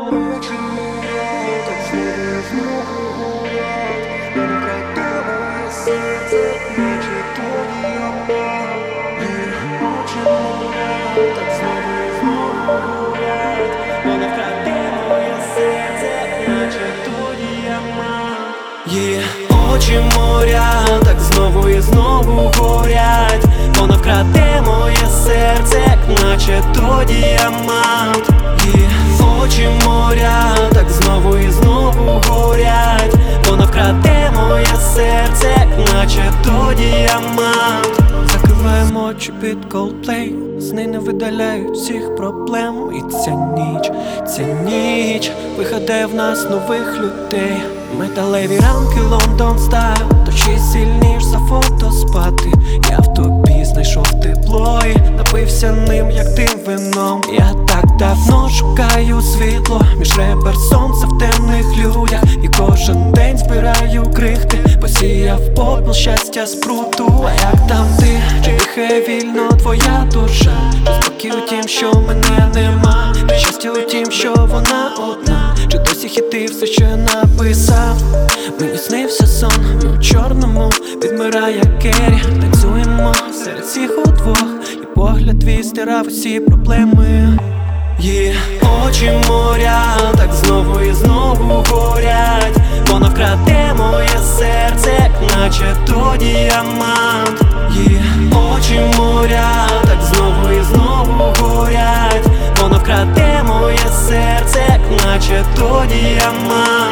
Її очі моря так знову і знову горять. Вона вкраде моє серце, як наче то діамант. Її очі моря так знову і знову горять. Вона вкраде моє серце, як наче то діамант. Закриваємо очі під Coldplay, сни не видаляють всіх проблем. І ця ніч вигадає в нас нових людей. Металеві рамки Лондон стайл, дощі сильніш за фото спати. Я в тобі знайшов тепло і напився ним, як тим вином. Я так давно шукаю світло між ребер сонця в темних людях. І кожен день збираю крихти, посіяв попіл щастя спруту. А як там ти? Чи дихає вільно твоя душа? Спокій у тім, що мене нема, щастя у тім, що вона одна. Чи досі хіти все, що я написав? Мені снився сон, ми у чорному, відмирає Керрі. Танцюємо серед всіх удвох, і погляд твій стирав усі проблеми. Її очі моря так знову і знову горять. Вона вкраде моє серце, як наче то діамант. Її очі моря так знову і знову горять. Вона вкраде моє серце, як наче то діамант.